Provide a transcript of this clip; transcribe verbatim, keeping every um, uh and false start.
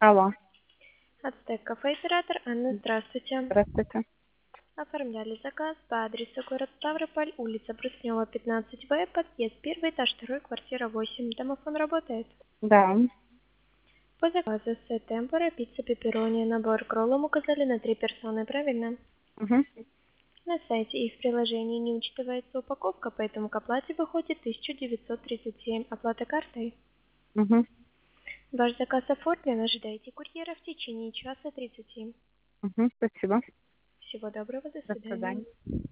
Алло, Ацтек кафе оператор Анна, здравствуйте. здравствуйте. Оформляли заказ по адресу город Ставрополь, улица Бруснева, пятнадцать В, подъезд первый, этаж второй, квартира восемь. Домофон работает. Да. По заказу с темпора, пицца, пепперони, набор к роллам указали на три персоны, правильно? Угу. На сайте и в приложении не учитывается упаковка, поэтому к оплате выходит тысяча девятьсот тридцать семь. Оплата картой. Угу. Ваш заказ оформлен, ожидайте курьера в течение часа тридцати. Угу. Спасибо. Всего доброго, до До свидания. свидания.